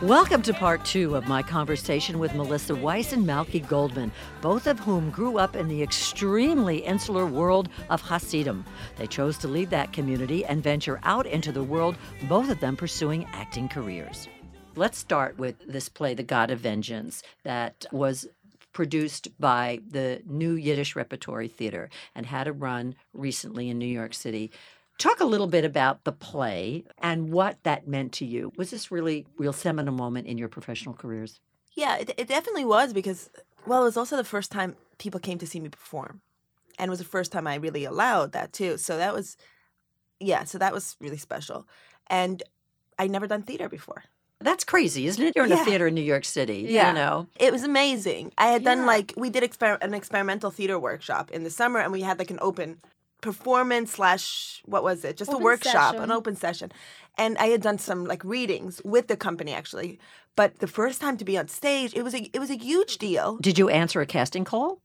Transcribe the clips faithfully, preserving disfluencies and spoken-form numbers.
Welcome to part two of my conversation with Melissa Weiss and Malky Goldman, both of whom grew up in the extremely insular world of Hasidim. They chose to leave that community and venture out into the world, both of them pursuing acting careers. Let's start with this play, The God of Vengeance, that was produced by the New Yiddish Repertory Theater and had a run recently in New York City. Talk a little bit about the play and what that meant to you. Was this really real seminal moment in your professional careers? Yeah, it, it definitely was because, well, it was also the first time people came to see me perform. And it was the first time I really allowed that, too. So that was, yeah, so that was really special. And I'd never done theater before. That's crazy, isn't it? You're in Yeah. a theater in New York City, Yeah. you know. It was amazing. I had done, Yeah. like, we did exper- an experimental theater workshop in the summer, and we had, like, an open performance slash, what was it? Just Open a workshop, session. an open session. And I had done some, like, readings with the company, actually. But the first time to be on stage, it was a, it was a huge deal. Did you answer a casting call?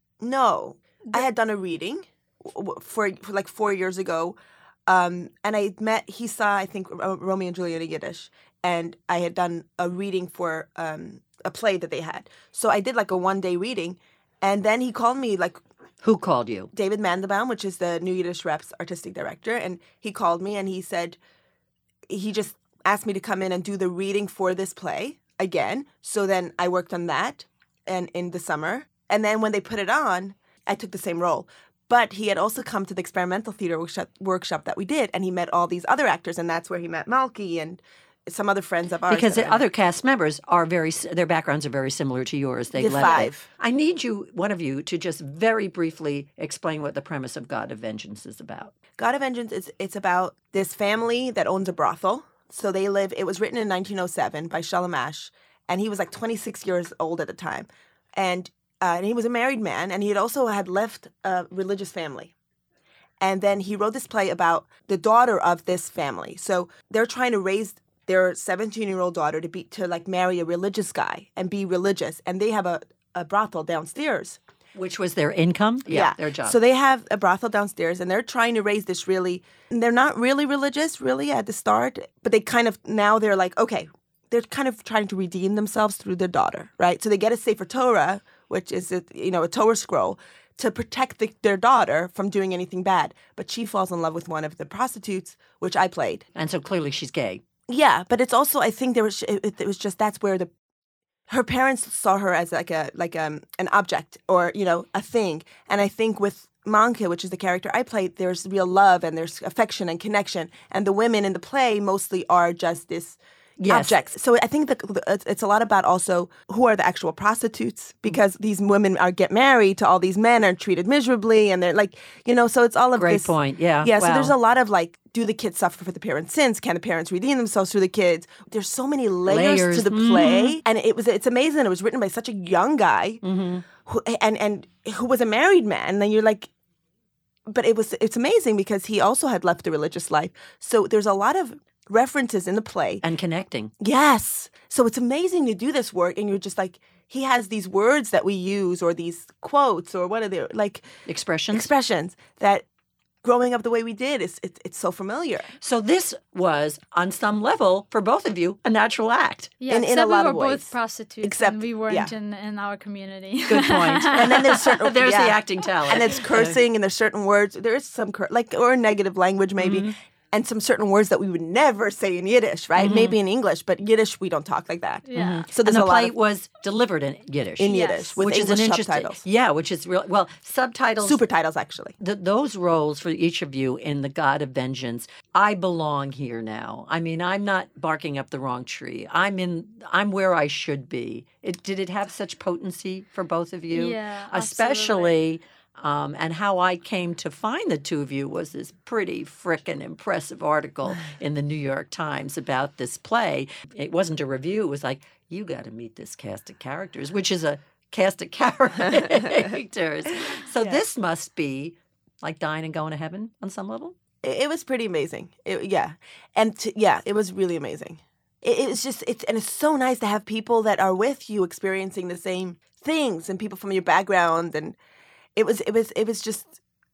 No, I had done a reading w- w- for, for like four years ago, um, and I met. He saw, I think, Ro- Romeo and Juliet in Yiddish, and I had done a reading for um, a play that they had. So I did like a one day reading, and then he called me, like Who called you? David Mandelbaum, which is the New Yiddish Rep's artistic director, and he called me and he said he just asked me to come in and do the reading for this play again. So then I worked on that, and in the summer. And then when they put it on, I took the same role. But he had also come to the experimental theater workshop, workshop that we did, and he met all these other actors, and that's where he met Malky and some other friends of ours. Because that the I other cast members are very, their backgrounds are very similar to yours. They The left five. it. I need you, one of you, to just very briefly explain what the premise of God of Vengeance is about. God of Vengeance is it's about this family that owns a brothel. So they live. It was written in nineteen oh seven by Shalom Ash, and he was like twenty-six years old at the time, and uh, and he was a married man, and he had also had left a religious family, and then he wrote this play about the daughter of this family. So they're trying to raise their seventeen-year-old daughter to be to like marry a religious guy and be religious, and they have a, a brothel downstairs. Which was their income? Their job. So they have a brothel downstairs, and they're trying to raise this really. They're not really religious, really, at the start, but they kind of now they're like, okay, they're kind of trying to redeem themselves through their daughter, right? So they get a Sefer Torah, which is a, you know a Torah scroll, to protect the, their daughter from doing anything bad. But she falls in love with one of the prostitutes, which I played. and so clearly she's gay. Yeah, but it's also I think there was it, it was just that's where the her parents saw her as like a like um an object or you know a thing, and I think with Manke, which is the character I played, there's real love and there's affection and connection, and the women in the play mostly are just this. Yes. Objects. So I think that it's- it's a lot about also who are the actual prostitutes, because these women are get married to all these men and are treated miserably, and they're like, you know, so it's all of Great this. point. Yeah. Yeah. So Wow. there's a lot of like, do the kids suffer for the parents' sins? Can the parents redeem themselves through the kids? There's so many layers, Layers. to the play, and it was it's amazing. It was written by such a young guy, Mm-hmm. who, and and who was a married man. And then you're like, but it was it's amazing because he also had left the religious life. So there's a lot of references in the play. And connecting. Yes. So it's amazing to do this work, and you're just like, he has these words that we use, or these quotes, or what are they, like Expressions. expressions that growing up the way we did, is it, it's so familiar. So this was, on some level, for both of you, a natural act. Yeah, In- in a except lot we of were ways. both prostitutes, Except- and we weren't yeah. in, in our community. Good point. And then there's certain There's the yeah. acting talent. And it's cursing, and there's certain words. There is some cur- like or negative language maybe. Mm-hmm. And some certain words that we would never say in Yiddish, right? Mm-hmm. Maybe in English, but Yiddish we don't talk like that. Yeah. So and there's the a lot play of was delivered in Yiddish. in Yes. Yiddish with which English is an interesting, subtitles, yeah, which is real. Well, subtitles. super titles actually. th- those roles for each of you in The God of Vengeance, I belong here now. I mean, I'm not barking up the wrong tree. I'm in. I'm where I should be. It, did it have such potency for both of you? Yeah, especially. Um, and how I came to find the two of you was this pretty frickin' impressive article in the New York Times about this play. It wasn't a review. It was like, you got to meet this cast of characters, which is a cast of characters. So this must be like dying and going to heaven on some level? It, it was pretty amazing. It, yeah. And to, yeah, it was really amazing. It, it's just, it's, and it's so nice to have people that are with you experiencing the same things, and people from your background, and It was, it was, it was just,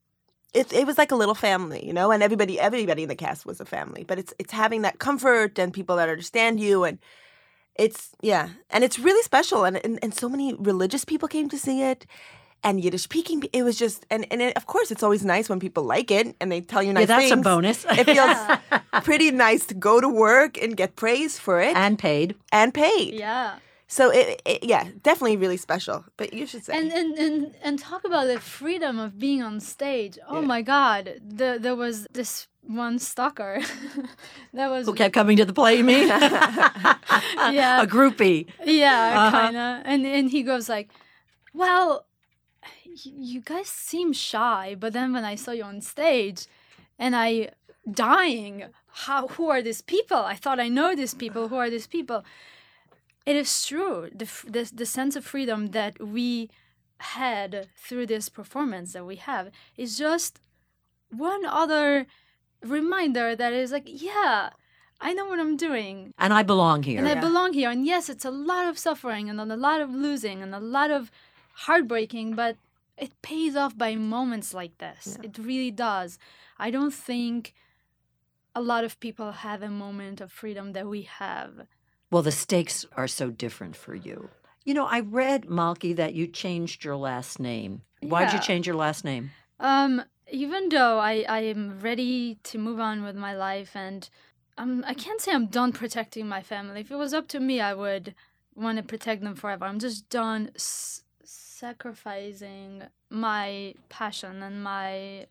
it, it was like a little family, you know, and everybody, everybody in the cast was a family, but it's, it's having that comfort and people that understand you. And, It's, yeah. And it's really special. And, and, and so many religious people came to see it. And Yiddish speaking, it was just, and, and it, of course, it's always nice when people like it and they tell you nice yeah, that's things. a bonus. It feels pretty nice to go to work and get praise for it. And paid. And paid. Yeah. So, it, it, yeah, definitely really special. But you should say. And, and, and, and talk about the freedom of being on stage. Oh, Yeah. my God. The, there was this one stalker that was... Who kept coming to the play, you mean? Yeah. A groupie. Yeah, Uh-huh. kind of. And, and he goes like, well... you guys seem shy, but then when I saw you on stage and I dying, how who are these people? I thought I know these people. Who are these people? It is true. The f- the, the sense of freedom that we had through this performance that we have is just one other reminder that is like, yeah, I know what I'm doing. And I belong here. And I Yeah. belong here. And yes, it's a lot of suffering and a lot of losing and a lot of heartbreaking, but it pays off by moments like this. Yeah. It really does. I don't think a lot of people have a moment of freedom that we have. Well, the stakes are so different for you. You know, I read, Malki, that you changed your last name. Why'd you Yeah. change your last name? Um, even though I, I am ready to move on with my life and um, I can't say I'm done protecting my family. If it was up to me, I would want to protect them forever. I'm just done s- sacrificing my passion and my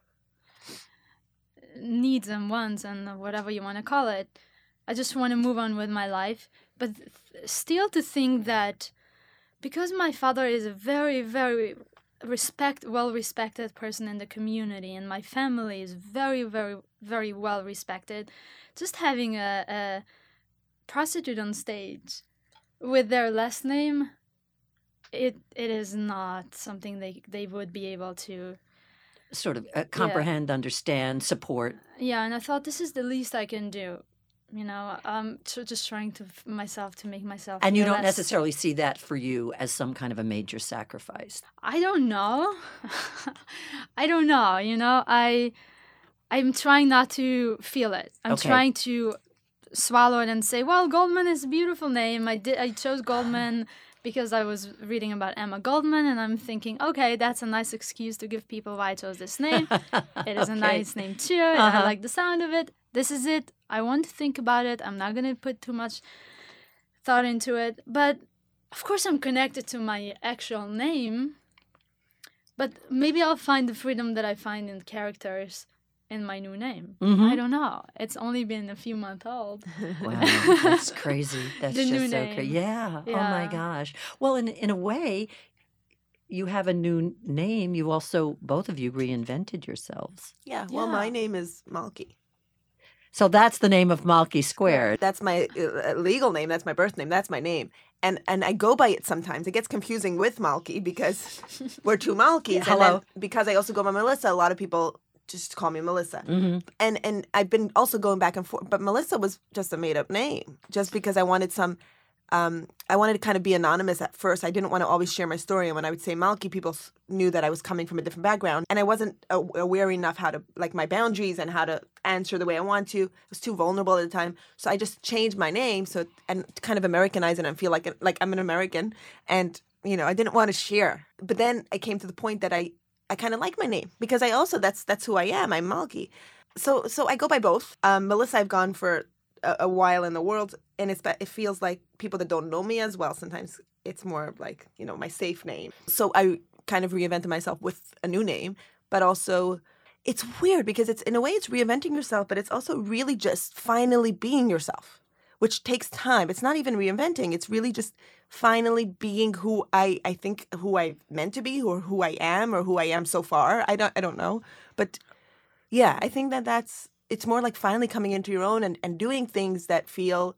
needs and wants and whatever you want to call it. I just want to move on with my life. But th- still to think that because my father is a very, very respect well respected person in the community and my family is very, very, very well respected, just having a, a prostitute on stage with their last name, it it is not something they, they would be able to. Sort of uh, comprehend, understand, support. Yeah, and I thought this is the least I can do. You know, I'm tr- just trying to f- myself to make myself. And you feel don't less- necessarily see that for you as some kind of a major sacrifice. I don't know. I don't know. You know, I I'm trying not to feel it. I'm Okay. trying to swallow it and say, well, Goldman is a beautiful name. I did. I chose Goldman because I was reading about Emma Goldman, and I'm thinking, okay, that's a nice excuse to give people why I chose this name. It is a Okay. nice name too, and Uh-huh. I like the sound of it. This is it. I want to think about it. I'm not gonna put too much thought into it, but of course I'm connected to my actual name. But maybe I'll find the freedom that I find in characters in my new name. Mhm. I don't know. It's only been a few months old. Wow, that's crazy. That's The just new so crazy. name. Yeah. Oh my Yeah. gosh. Well, in in a way, you have a new name. You also, both of you, reinvented yourselves. Yeah, well, my Yeah. name is Malki. So that's the name of Malki Squared. That's my uh, legal name. That's my birth name. That's my name. And and I go by it sometimes. It gets confusing with Malki because we're two Malkis. Hello. And then because I also go by Melissa, a lot of people just call me Melissa. Mm-hmm. And and I've been also going back and forth. But Melissa was just a made up name, just because I wanted some. Um, I wanted to kind of be anonymous at first. I didn't want to always share my story. And when I would say Malki, people s- knew that I was coming from a different background. And I wasn't a- aware enough how to, like, my boundaries and how to answer the way I want to. I was too vulnerable at the time. So I just changed my name so and to kind of Americanize it and feel like like I'm an American. And, you know, I didn't want to share. But then I came to the point that I, I kind of like my name because I also, that's that's who I am. I'm Malki. So, so I go by both. Um, Melissa, I've gone for a, a while in the world. And it's, it feels like people that don't know me as well, sometimes it's more like, you know, my safe name. So I kind of reinvented myself with a new name, but also it's weird because it's, in a way, it's reinventing yourself, but it's also really just finally being yourself, which takes time. It's not even reinventing. It's really just finally being who I, I think who I meant to be, or who I am, or who I am so far. I don't, I don't know. But yeah, I think that that's, it's more like finally coming into your own and, and doing things that feel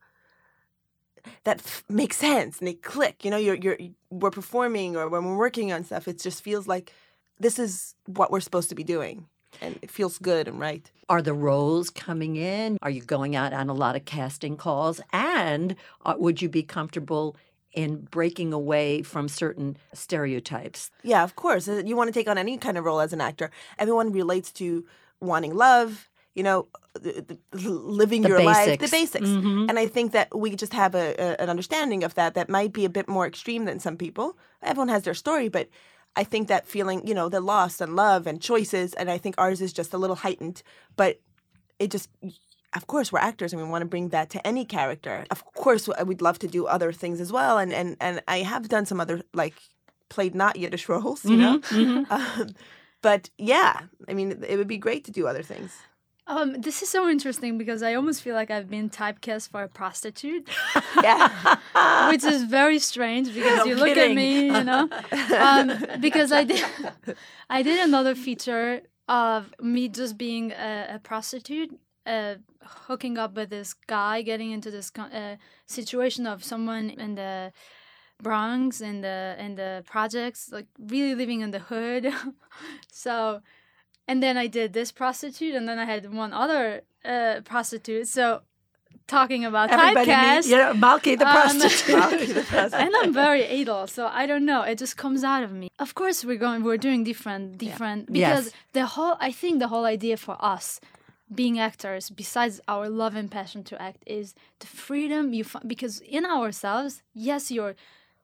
that f- make sense and they click. You know, you're you're we're performing or when we're working on stuff, it just feels like this is what we're supposed to be doing, and it feels good and right. Are the roles coming in? Are you going out on a lot of casting calls? And uh, would you be comfortable in breaking away from certain stereotypes? Yeah, of course. Uh, You want to take on any kind of role as an actor. Everyone relates to wanting love, you know, the, the, living The your life, basics. the basics. Mhm. And I think that we just have a, a, an understanding of that that might be a bit more extreme than some people. Everyone has their story, but I think that feeling, you know, the loss and love and choices, and I think ours is just a little heightened, but it just, of course, we're actors and we want to bring that to any character. Of course, we'd love to do other things as well, and, and, and I have done some other, like, played not Yiddish roles, you know? Mhm, mhm. Um, but yeah, I mean, it would be great to do other things. Um, this is so interesting because I almost feel like I've been typecast for a prostitute, Yeah. which is very strange because No you look kidding. at me, you know, um, because I did, I did another feature of me just being a, a prostitute, uh, hooking up with this guy, getting into this co- uh, situation of someone in the Bronx and the and the projects, like really living in the hood. So, and then I did this prostitute, and then I had one other uh, prostitute. So, talking about Everybody typecast, meet, you know, Malky the Um, prostitute. Malky the prostitute. and I'm very adult, so I don't know. It just comes out of me. Of course, we're going. We're doing different, different because Yes. the whole. I think the whole idea for us, being actors, besides our love and passion to act, is the freedom you find. Because in ourselves, yes, you're.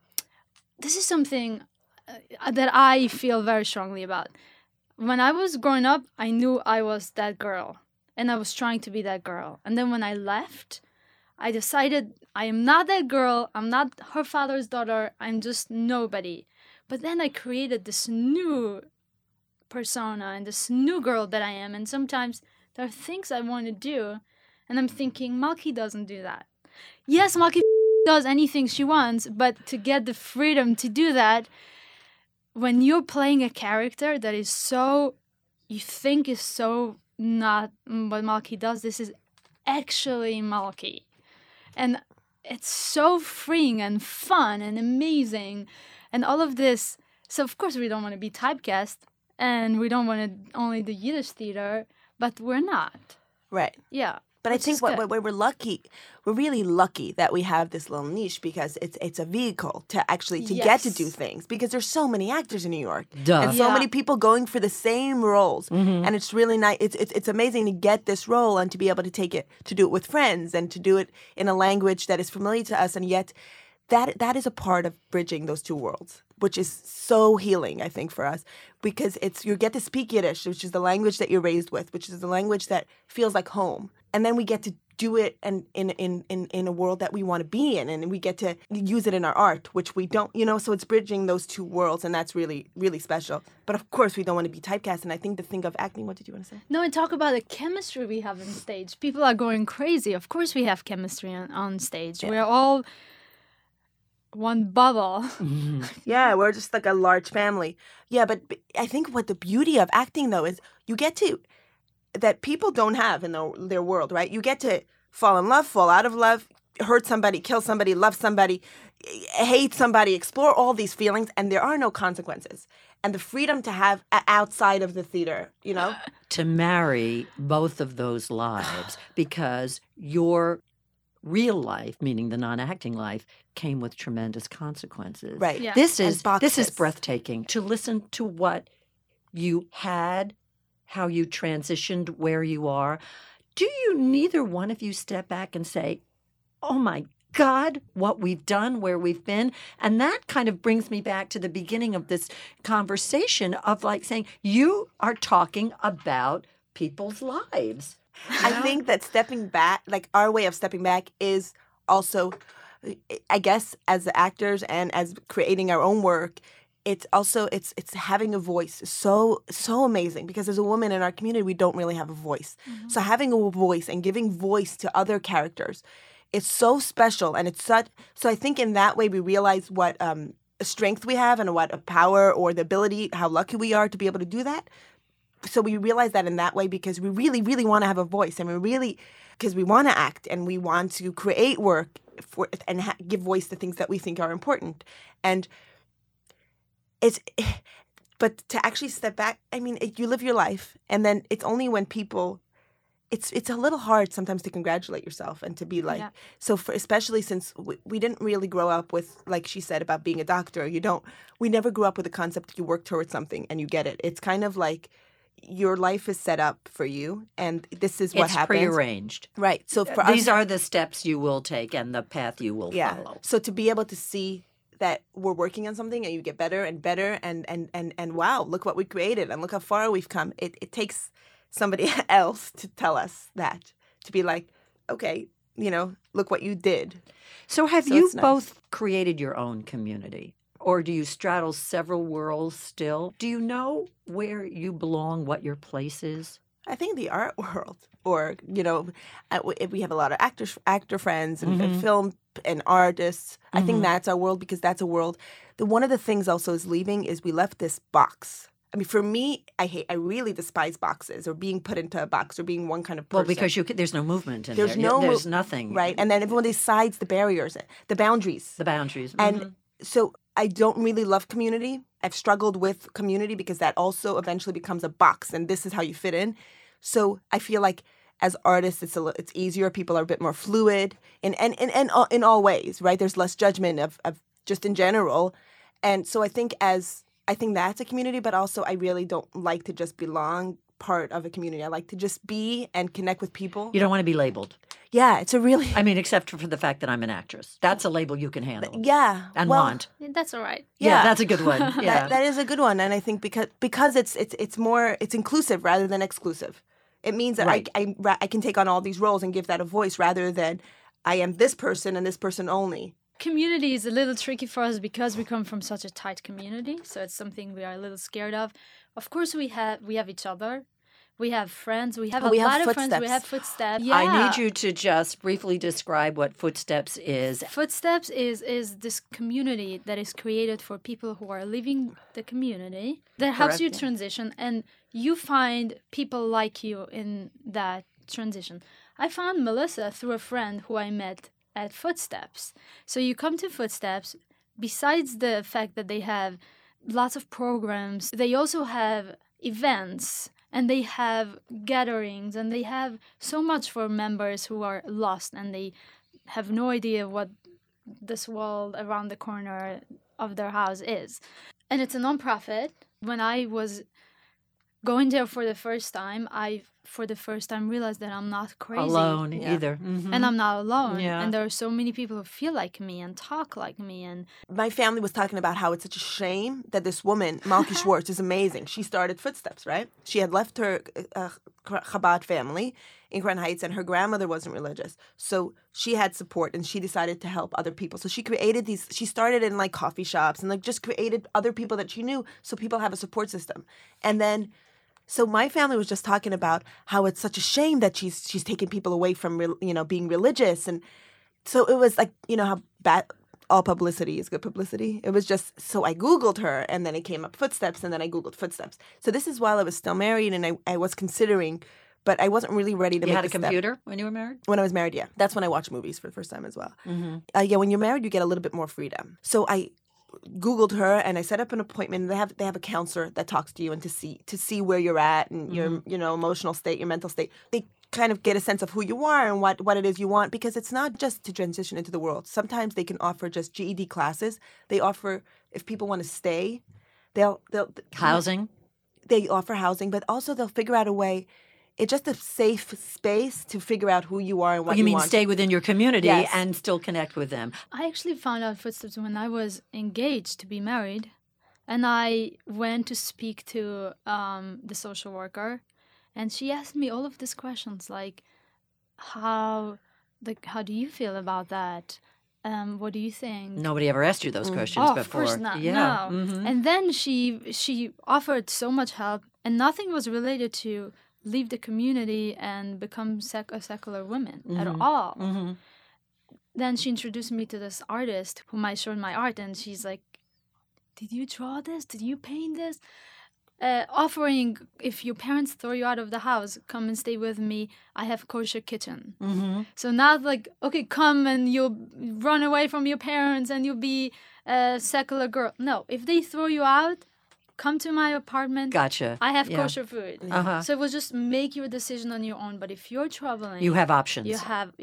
This is something uh, that I feel very strongly about. When I was growing up, I knew I was that girl, and I was trying to be that girl. And then when I left, I decided I am not that girl. I'm not her father's daughter. I'm just nobody. But then I created this new persona and this new girl that I am. And sometimes there are things I want to do, and I'm thinking, Malky doesn't do that. Yes, Malky does anything she wants, but to get the freedom to do that, when you're playing a character that is so, you think is so not what Malky does, this is actually Malky. And it's so freeing and fun and amazing and all of this. So, of course, we don't want to be typecast and we don't want to only do Yiddish theater, but we're not. Right. Yeah. But I which think is what, good. what we're lucky, we're really lucky that we have this little niche because it's it's a vehicle to actually to get to Yes. do things because there's so many actors in New York Duh. and so Yeah. many people going for the same roles, Mm-hmm. and it's really nice. It's, it's it's amazing to get this role and to be able to take it to do it with friends and to do it in a language that is familiar to us, and yet that that is a part of bridging those two worlds, which is so healing, I think, for us, because it's you get to speak Yiddish, which is the language that you're raised with, which is the language that feels like home, and then we get to do it and in in in in a world that we want to be in, and we get to use it in our art, which we don't, you know. So it's bridging those two worlds, and that's really really special. But of course, we don't want to be typecast, and I think the thing of acting. What did you want to say? No, and talk about the chemistry we have on stage. People are going crazy. Of course, we have chemistry on, on stage. We're all one bubble. Yeah, we're just like a large family. Yeah, but b- I think what the beauty of acting though is you get to that people don't have in their, their world, right? You get to fall in love, fall out of love, hurt somebody, kill somebody, love somebody, hate somebody, explore all these feelings, and there are no consequences. And the freedom to have a- outside of the theater, you know? To marry both of those lives because your real life, meaning the non-acting life, came with tremendous consequences. Right. Yeah. This And is this is boxes. breathtaking to listen to what you had, how you transitioned, where you are. Do you neither one of you step back and say, "Oh my God, what we've done, where we've been?" And that kind of brings me back to the beginning of this conversation of like saying, you are talking about people's lives. I think that stepping back, like our way of stepping back is also, I guess, as actors and as creating our own work, it's also, it's it's having a voice so, so amazing because as a woman in our community, we don't really have a voice. So having a voice and giving voice to other characters, it's so special. And it's such, so I think in that way we realize what um, strength we have and what a power or the ability, how lucky we are to be able to do that. So we realize that in that way because we really, really want to have a voice, and we really, because we want to act and we want to create work for and ha- give voice to things that we think are important. And it's, but to actually step back, I mean, it, you live your life, and then it's only when people, it's it's a little hard sometimes to congratulate yourself and to be like, Yeah. so for, especially since we, we didn't really grow up with, like she said about being a doctor, you don't, we never grew up with the concept you work towards something and you get it. It's kind of like, your life is set up for you, and this is what it's happens. prearranged. Right. So for These us, are the steps you will take and the path you will yeah. follow. So to be able to see that we're working on something and you get better and better and and and, and wow, look what we created and look how far we've come. It it takes somebody else to tell us that, to be like, okay, you know, look what you did. So have So you it's nice. both created your own community? Or do you straddle several worlds still? Do you know where you belong, what your place is? I think the art world, or you know, uh, we we have a lot of actors, actor friends, and, and film and artists. I think that's our world, because that's a world. The one of the things also is leaving is we left this box. I mean, for me, I hate. I really despise boxes or being put into a box or being one kind of person. Well, because you can, there's no movement in There's there. no There's mov- nothing. right, and then everyone decides the barriers, the boundaries, The boundaries. and Mhm. so I don't really love community. I've struggled with community because that also eventually becomes a box, and this is how you fit in. So I feel like as artists, it's a li- it's easier. People are a bit more fluid, in and in, in, in, in all ways, right? There's less judgment of, of just in general, and so I think as I think that's a community, but also I really don't like to just belong part of a community. I like to just be and connect with people. You don't want to be labeled. Yeah, it's a really I mean, except for the fact that I'm an actress. That's a label you can handle yeah and well, want. Yeah, that's all right. Yeah, yeah. that's a good one. Yeah. That, that is a good one, and I think because because it's it's it's more it's inclusive rather than exclusive. It means that Right. I, I ra- I can take on all these roles and give that a voice rather than I am this person and this person only. Community is a little tricky for us because we come from such a tight community, so it's something we are a little scared of. Of course, we have we have each other, we have friends, we have Oh, a we have lot of friends, we footsteps. have footsteps. I Yeah. need you to just briefly describe what Footsteps is. Footsteps is is this community that is created for people who are leaving the community that helps Correct, you yeah. transition, and you find people like you in that transition. I found Melissa through a friend who I met at Footsteps. So you come to Footsteps, besides the fact that they have lots of programs, they also have events and they have gatherings and they have so much for members who are lost and they have no idea what this world around the corner of their house is. And it's a nonprofit. When I was going there for the first time, I for the first time realized that I'm not crazy. Alone Yeah. either. Mhm. And I'm not alone. Yeah. And there are so many people who feel like me and talk like me. And My family was talking about how it's such a shame that this woman, Malky Schwartz, is amazing. She started Footsteps, right? She had left her uh, Chabad family in Crown Heights, and her grandmother wasn't religious. So she had support, and she decided to help other people. So she created these, she started in like coffee shops and like just created other people that she knew so people have a support system. And then so my family was just talking about how it's such a shame that she's she's taking people away from re- you know being religious, and so it was like you know how bad all publicity is good publicity. It was just so I Googled her, and then it came up Footsteps, and then I Googled Footsteps. So this is while I was still married, and I, I was considering, but I wasn't really ready to You make had a the step. computer when you were married? When I was married, yeah, that's when I watched movies for the first time as well. Mm-hmm. Uh, yeah, when you're married, you get a little bit more freedom. So I Googled her and I set up an appointment. They have they have a counselor that talks to you and to see to see where you're at and your you know emotional state, your mental state. They kind of get a sense of who you are and what, what it is you want, because it's not just to transition into the world. Sometimes they can offer just G E D classes. They offer, if people want to stay, they'll they'll Housing? they offer housing, but also they'll figure out a way. It's just a safe space to figure out who you are and what you you mean want. stay within your community Yes. and still connect with them? I actually found out Footsteps when I was engaged to be married. And I went to speak to um, the social worker. And she asked me all of these questions like, how, like, how do you feel about that? Um, what do you think? Nobody ever asked you those questions Oh, before. of course not. Yeah. No. Mhm. And then she she offered so much help, and nothing was related to leave the community and become sec- a secular woman at all. Mhm. Then she introduced me to this artist whom I showed my art, and she's like, "Did you draw this? Did you paint this?" Uh, offering, if your parents throw you out of the house, come and stay with me. I have kosher kitchen. Mhm. So not like, okay, come and you'll run away from your parents and you'll be a secular girl. No, if they throw you out, come to my apartment. Gotcha. I have Yeah. kosher food. Uh-huh. So it was just make your decision on your own. But if you're traveling, You have options. you have, yeah.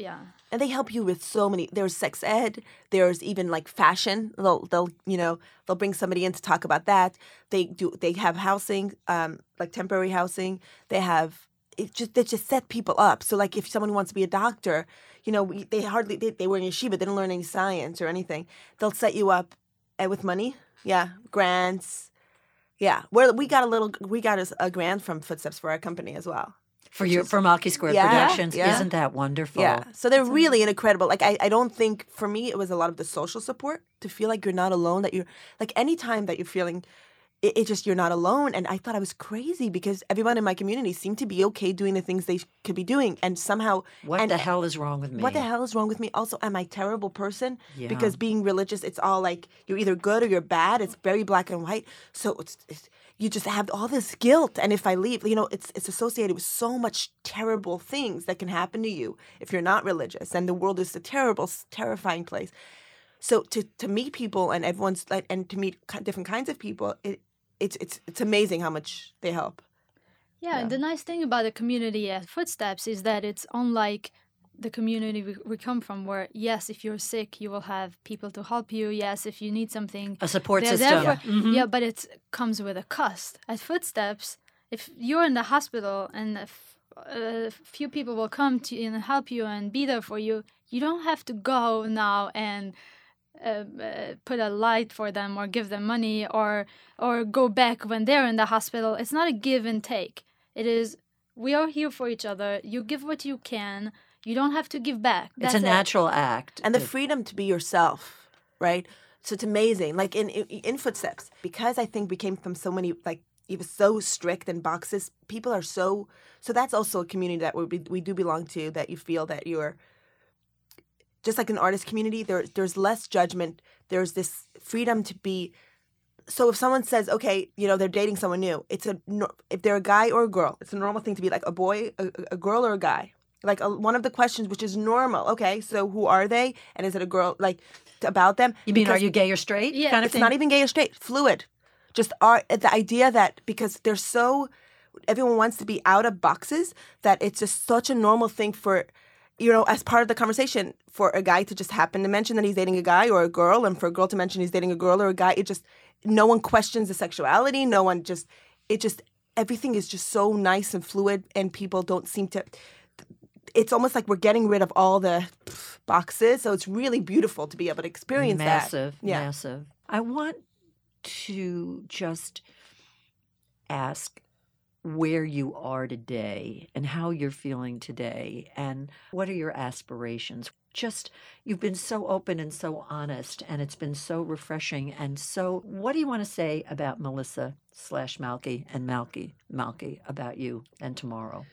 And they help you with so many. There's sex ed. There's even like fashion. They'll, they'll, you know, they'll bring somebody in to talk about that. They do. They have housing, um, like temporary housing. They have. It just they just set people up. So like if someone wants to be a doctor, you know, we, they hardly they, they were in yeshiva. They didn't learn any science or anything. They'll set you up, uh, with money. Yeah, grants. Yeah, where we got a little. We got a, a grant from Footsteps for our company as well. For your for Malki Squared Yeah, Productions, yeah. isn't that wonderful? Yeah. So they're really incredible. Like I, I don't think for me it was a lot of the social support to feel like you're not alone, that you're like any time that you're feeling it, it just you're not alone. And I thought I was crazy because everyone in my community seemed to be okay doing the things they could be doing. And somehow What and the hell is wrong with me? what the hell is wrong with me? Also, am I a terrible person? Yeah. Because being religious, it's all like you're either good or you're bad. It's very black and white. So it's, it's you just have all this guilt. And if I leave, you know, it's it's associated with so much terrible things that can happen to you if you're not religious. And the world is a terrible, terrifying place. So to, to meet people and everyone's like, and to meet ki- different kinds of people, it it's it's it's amazing how much they help. Yeah, and the nice thing about the community at Footsteps is that it's unlike the community we, we come from, where yes, if you're sick, you will have people to help you. Yes, if you need something, A support they're system. there for- Yeah. Mhm. yeah, but it comes with a cost. At Footsteps, if you're in the hospital and a f- a few people will come to you and help you and be there for you, you don't have to go now and uh, uh, put a light for them or give them money or or go back when they're in the hospital. It's not a give and take. It is, we are here for each other. You give what you can. You don't have to give back. It's That's a it. natural act. And the to- freedom to be yourself, right? So it's amazing. Like in, in in Footsteps, because I think we came from so many, like it was so strict and boxes. People are so so. That's also a community that we we do belong to. That you feel that you're just like an artist community. There there's less judgment. There's this freedom to be. So if someone says, okay, you know, they're dating someone new, it's a no- if they're a guy or a girl, it's a normal thing to be like a boy, a, a girl, or a guy. Like a, one of the questions, which is normal. Okay, so who are they, and is it a girl? Like about them. You mean, are Because you gay or straight? Yeah, kind of It's thing? not even gay or straight, fluid. Just are the idea that because they're so, everyone wants to be out of boxes, that it's just such a normal thing for, you know, as part of the conversation, for a guy to just happen to mention that he's dating a guy or a girl, and for a girl to mention he's dating a girl or a guy. It just, no one questions the sexuality. No one just, it just, everything is just so nice and fluid, and people don't seem to, it's almost like we're getting rid of all the boxes. So it's really beautiful to be able to experience massive, that. Yeah. massive. I want to just ask where you are today and how you're feeling today and what are your aspirations. Just, you've been so open and so honest, and it's been so refreshing. And so what do you want to say about Melissa slash Malki and Malki, Malki, about you and tomorrow?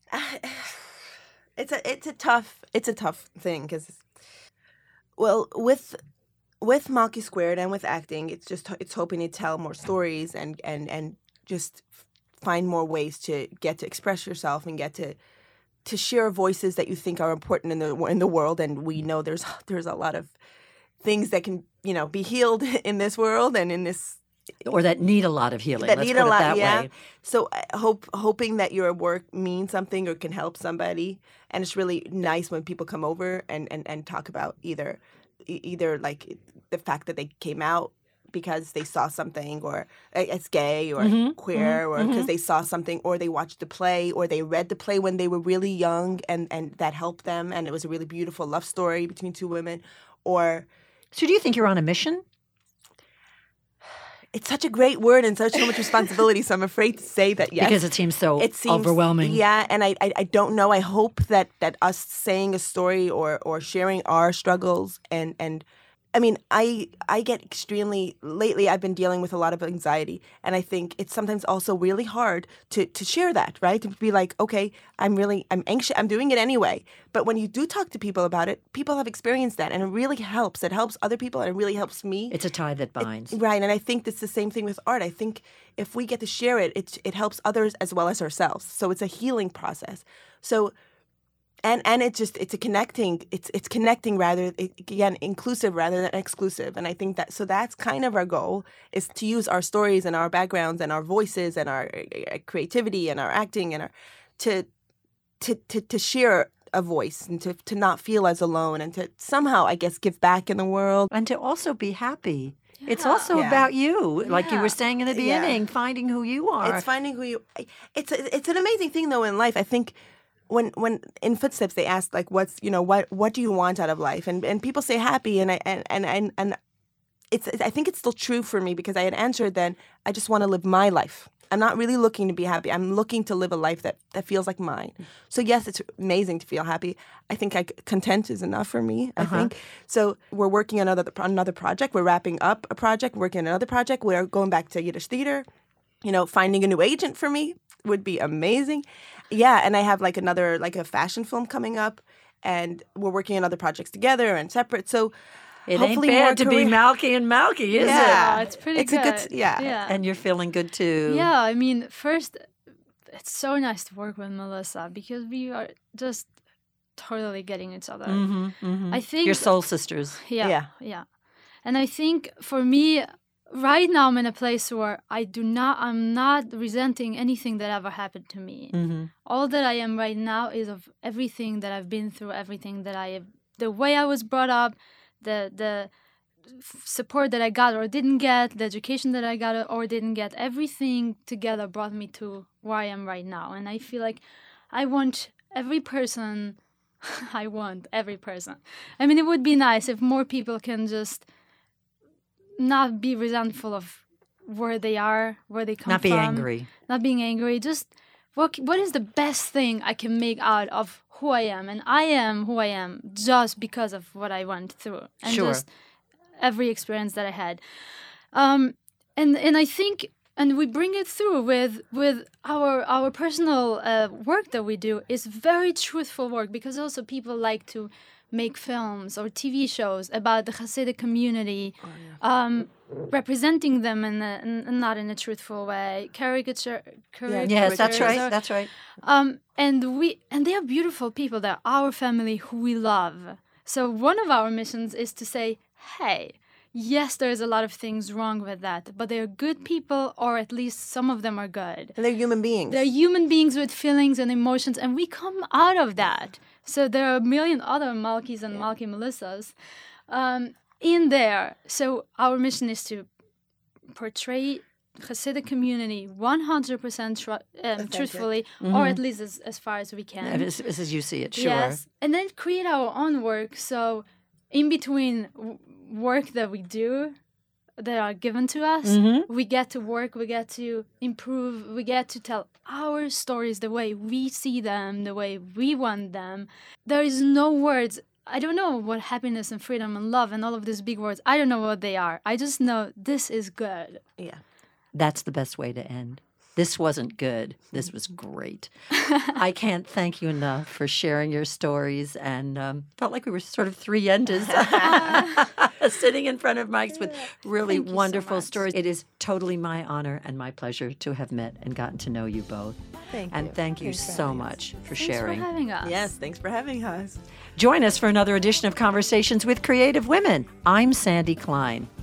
It's a it's a tough it's a tough thing because, well, with with Malki Squared and with acting, it's just it's hoping to tell more stories and and and just find more ways to get to express yourself and get to to share voices that you think are important in the in the world. And we know there's there's a lot of things that can, you know, be healed in this world and in this. Or that need a lot of healing. That Let's need put a it lot, that yeah. way. So I hope hoping that your work means something or can help somebody, and it's really nice when people come over and, and, and talk about either e- either like the fact that they came out because they saw something, or as gay or Mhm, queer, mhm, or because mhm. they saw something, or they watched the play, or they read the play when they were really young, and, and that helped them, and it was a really beautiful love story between two women, or. So do you think you're on a mission? It's such a great word and such so much responsibility, so I'm afraid to say that yes. Because it seems so It seems overwhelming. Yeah, and I, I I don't know. I hope that that us saying a story or or sharing our struggles and and I mean, I I get extremely lately I've been dealing with a lot of anxiety, and I think it's sometimes also really hard to to share that, right? To be like, okay, I'm really I'm anxious, I'm doing it anyway. But when you do talk to people about it, people have experienced that, and it really helps. It helps other people, and it really helps me. It's a tie that binds. Right, and I think it's the same thing with art. I think if we get to share it, it it helps others as well as ourselves. So it's a healing process. So, and and it just it's a connecting. It's it's connecting rather again inclusive rather than exclusive. And I think that so that's kind of our goal, is to use our stories and our backgrounds and our voices and our uh, creativity and our acting and our to to to to share a voice and to, to not feel as alone and to somehow, I guess, give back in the world. And to also be happy. It's Yeah. also Yeah. about you, like you were Yeah. saying in the Yeah. beginning, finding who you are. It's finding who you. It's a, it's an amazing thing though in life. I think when when in Footsteps they ask like, what's you know what what do you want out of life, and and people say happy, and I and and and, and it's I think it's still true for me because I had answered then I just want to live my life. I'm not really looking to be happy. I'm looking to live a life that, that feels like mine. So yes, it's amazing to feel happy. I think I, content is enough for me, I Uh-huh. think. So we're working on another, another project. We're wrapping up a project, working on another project. We're going back to Yiddish theater. You know, finding a new agent for me would be amazing. Yeah, and I have like another, like a fashion film coming up. And we're working on other projects together and separate. So It hopefully ain't more bad to be career- Malky and Malky, is Yeah. Oh, it's pretty It's a good. good- yeah. Yeah. it? And you're feeling good too. Yeah, I mean, first, it's so nice to work with Melissa because we are just totally getting each other. Mm-hmm, mm-hmm. I think Your soul sisters. Yeah, Yeah. yeah, And I think for me, right now I'm in a place where I do not, I'm not resenting anything that ever happened to me. Mm-hmm. All that I am right now is of everything that I've been through, everything that I, the way I was brought up, the the f- support that I got or didn't get, the education that I got or didn't get, everything together brought me to where I am right now. And I feel like I want every person, I want every person. I mean, it would be nice if more people can just not be resentful of where they are, where they come Not be from. angry. Not being angry. Just what what is the best thing I can make out of who I am? And I am who I am just because of what I went through. And Sure. just every experience that I had. Um, and and I think and we bring it through with with our our personal uh, work that we do is very truthful work, because also people like to make films or T V shows about the Hasidic community, Oh, yeah. um, representing them in, a, in not in a truthful way, caricature. caricatures Yes, that's right. or- That's right. um, and we and they are beautiful people. They're our family who we love. So one of our missions is to say, hey, yes, there's a lot of things wrong with that, but they're good people, or at least some of them are good. And they're human beings. They're human beings with feelings and emotions, and we come out of that. So there are a million other Malkis and Malki Melissas um, in there. So our mission is to portray Hasidic community one hundred percent tru- um, truthfully, or at least as, as far as we can. As, as you see it, sure. Yes, and then create our own work. So in between w- work that we do, that are given to us, Mhm. we get to work, we get to improve, we get to tell our stories the way we see them, the way we want them. There is no words. I don't know what happiness and freedom and love and all of these big words, I don't know what they are. I just know this is good. yeah. That's the best way to end. This wasn't good. This was great. I can't thank you enough for sharing your stories, and um, felt like we were sort of three Yendas sitting in front of mics with really Thank you so wonderful much. stories. It is totally my honor and my pleasure to have met and gotten to know you both. Thank And you. thank you Thanks for so having us. much for Thanks sharing. for having us. Yes, thanks for having us. Join us for another edition of Conversations with Creative Women. I'm Sandy Klein.